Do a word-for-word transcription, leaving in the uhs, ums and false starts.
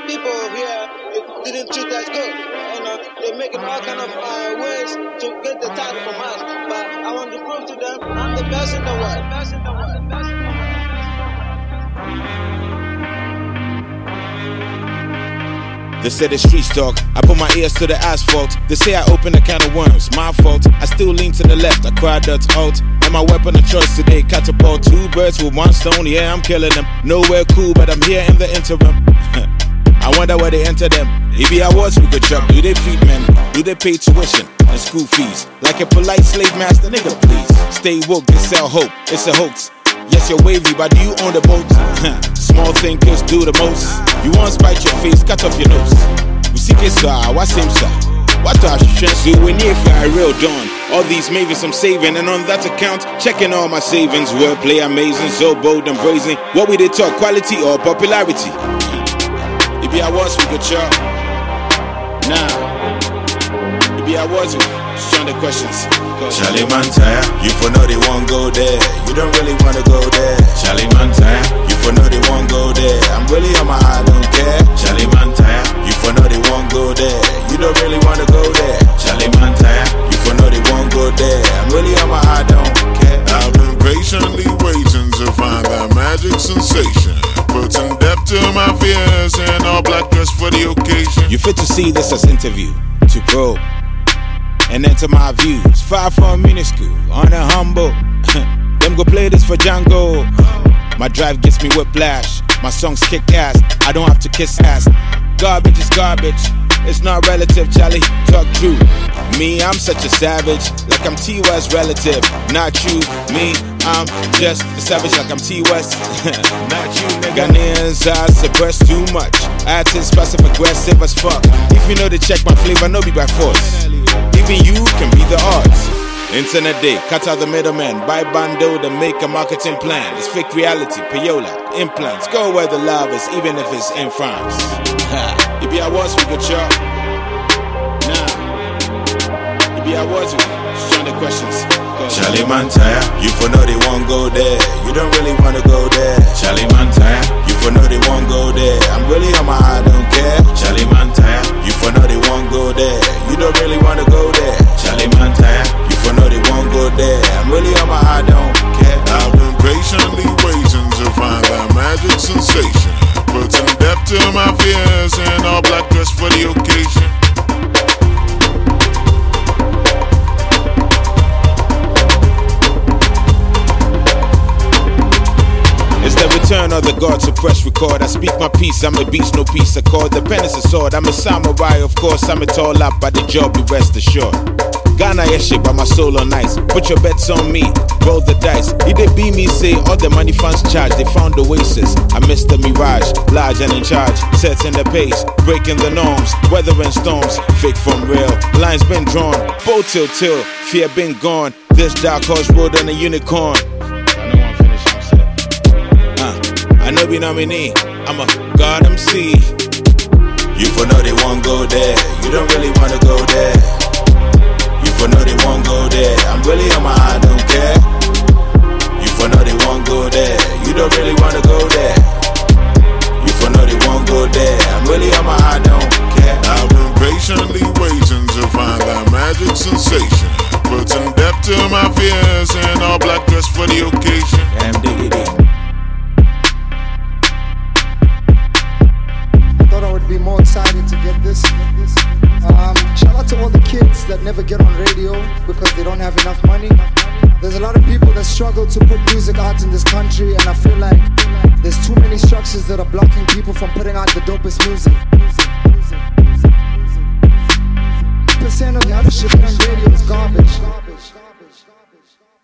people here didn't treat us good. You know, they're making all kind of uh, ways to get the title from us. But I want to prove to them I'm the best in the world. Best in the world. The best in the world. They say the streets talk, I put my ears to the asphalt. They say I open a can of worms, my fault. I still lean to the left, I cry that's out. And my weapon of choice today, catapult. Two birds with one stone, yeah, I'm killing them. Nowhere cool, but I'm here in the interim. I wonder where they enter them. If I was, we could chop. Do they feed men? Do they pay tuition and school fees? Like a polite slave master, nigga, please. Stay woke, they sell hope, it's a hoax. Yes, you're wavy, but do you own the boat? Small thinkers do the most. You want spite your face, cut off your nose. We see this, uh, what seems, sir? What are you trying to do when you're a real dawn? All these mavis I'm saving, and on that account, checking all my savings. Wordplay amazing, so bold and brazen. What we they talk, quality or popularity? If I was, we could chop. Nah. If I was, just trying to questions. Charlie Mantaya, you for know they won't go there. You don't really wanna go there. Charlie Mantaya, you for know they won't go there. I'm really on my I don't care. Charlie Mantaya, you for know they won't go there. You don't really wanna go there. Charlie Mantaya, you for know they won't go there. I'm really on my I don't care. I've been patiently waiting to find that magic sensation, putting depth to my fears and all black dress for the occasion. You fit to see this as interview, to probe and enter my views. Far from minuscule, on a humble. Them go play this for Django. My drive gets me whiplash. My songs kick ass. I don't have to kiss ass. Garbage is garbage. It's not relative, Charlie. Talk true. Me, I'm such a savage. Like I'm T West relative. Not you. Me, I'm just a savage like I'm T West. Not you, nigga. Ghanaians are suppressed too much. Artists passive aggressive as fuck. If you know to check my flavor, no be by force. Even you can be the odds. Internet day, cut out the middleman. Buy bando to make a marketing plan. It's fake reality, payola, implants. Go where the love is, even if it's in France. If I was, we could chop. Nah. If I was, we just trying to questions. Charlie Mantaya, you for know they won't go there. You don't really wanna go there. Charlie Mantaya, you for know they won't go there. I'm really on my I don't care. Charlie Mantaya, you for know they won't go there. You don't really wanna go there. Charlie Mantaya, you for know they won't go there. I'm really on my I don't care. I've been patiently waiting to find that magic sensation, putting depth to my fears and all black dress for the occasion. It's the return of the god to press record. I speak my peace, I'm a beast, no peace accord. The pen is a sword, I'm a samurai, of course. I'm it all up, but the job, you rest assured. Ghana, yes, shit, but my soul on ice. Put your bets on me, roll the dice. If they be me, say all the money funds charge. They found oasis, I missed the mirage. Large and in charge, setting the pace, breaking the norms, weathering storms. Fake from real, lines been drawn. Bow till till, fear been gone. This dark horse rode on a unicorn. I know we nominee, I'm a God M C. You for know they won't go there. You don't really wanna go there. You for know they won't go there. I'm really on my I don't care. You for know they won't go there. You don't really wanna go there. You for know they won't go there. I'm really on my I don't care. I've been patiently waiting to find that magic sensation, putting depth to my fears and all black dress for the occasion. Damn diggity. I would be more excited to get this. Um, shout out to all the kids that never get on radio because they don't have enough money. There's a lot of people that struggle to put music out in this country, and I feel like there's too many structures that are blocking people from putting out the dopest music. Percent of the other shit on radio is garbage.